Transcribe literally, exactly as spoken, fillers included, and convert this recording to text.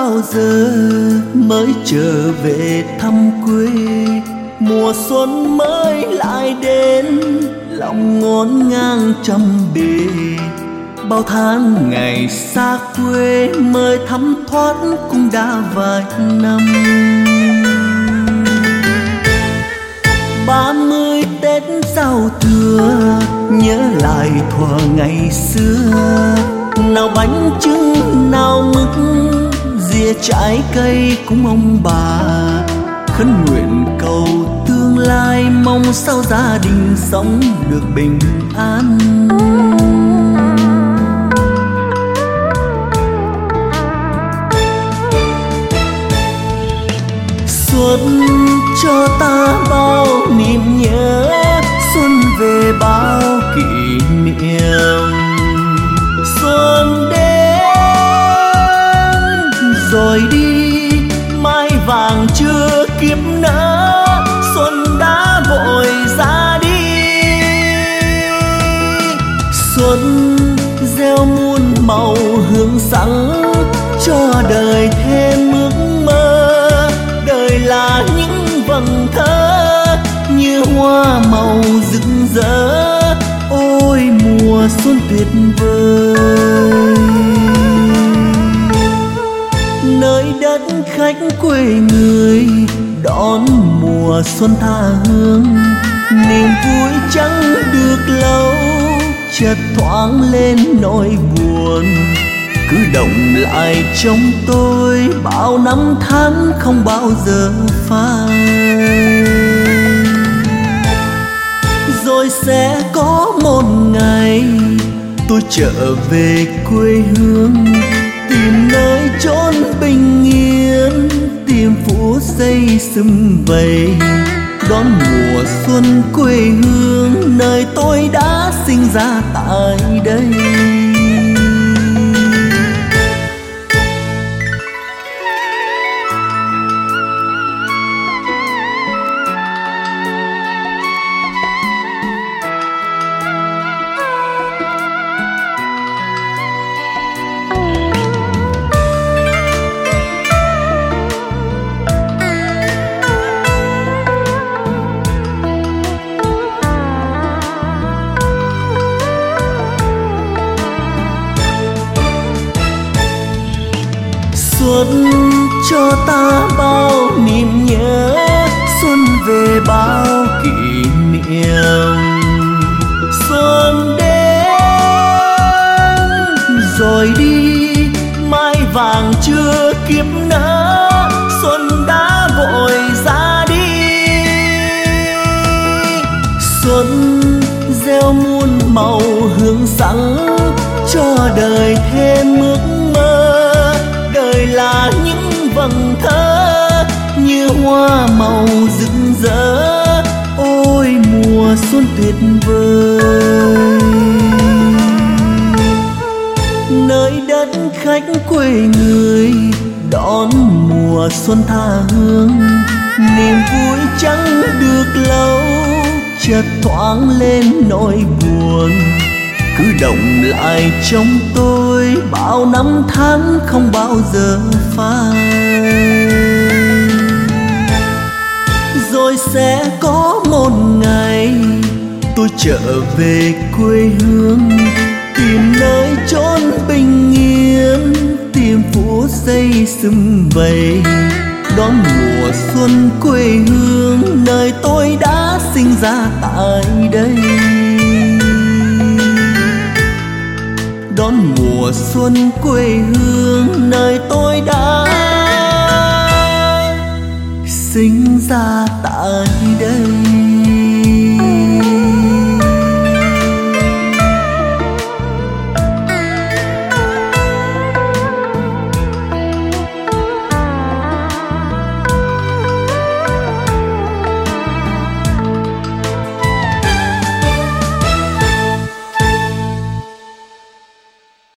bao giờ mới trở về thăm quê. Mùa xuân mới lại đến, lòng ngổn ngang trăm bề. Bao tháng ngày xa quê mới thấm thoát cũng đã vài năm. Ba mươi Tết giao thừa nhớ lại thuở ngày xưa. Nào bánh trưng nào mứt, dìa trái cây cũng ông bà. Khấn nguyện cầu tương lai, mong sao gia đình sống được bình an. Xuân cho ta bao niềm nhớ, xuân về bao kỷ niệm. Xuân đến rồi đi, mai vàng chưa kịp nở, xuân đã vội ra đi. Xuân gieo muôn màu hương sắc, cho đời thêm ước mơ. Đời là những vầng thơ như hoa màu rực rỡ. Ôi mùa xuân tuyệt vời, nơi đất khách quê người đón mùa xuân tha hương. Niềm vui chẳng được lâu, chợt thoáng lên nỗi buồn. Cứ động lại trong tôi bao năm tháng không bao giờ phai. Rồi sẽ có một ngày tôi trở về quê hương, tìm nơi chốn bình yên, tìm phút giây sum vầy. Đón mùa xuân quê hương, nơi tôi đã sinh ra tại đây. Xuân cho ta bao niềm nhớ, xuân về bao kỷ niệm. Xuân đến rồi đi, mai vàng chưa kịp nở, xuân đã vội ra đi. Xuân gieo muôn màu hương sắc, cho đời thêm ước mơ. Đời là những vầng thơ như hoa màu rực rỡ. Ôi mùa xuân tuyệt vời, nơi đất khách quê người đón mùa xuân tha hương. Niềm vui chẳng được lâu, chợt thoáng lên nỗi buồn. Cứ động lại trong tôi bao năm tháng không bao giờ phai. Rồi sẽ có một ngày tôi trở về quê hương, tìm nơi chốn bình yên, tìm phút giây sum vầy. Đón mùa xuân quê hương, nơi tôi đã sinh ra tại đây. Đón mùa xuân quê hương, nơi tôi đã sinh ra tại đây.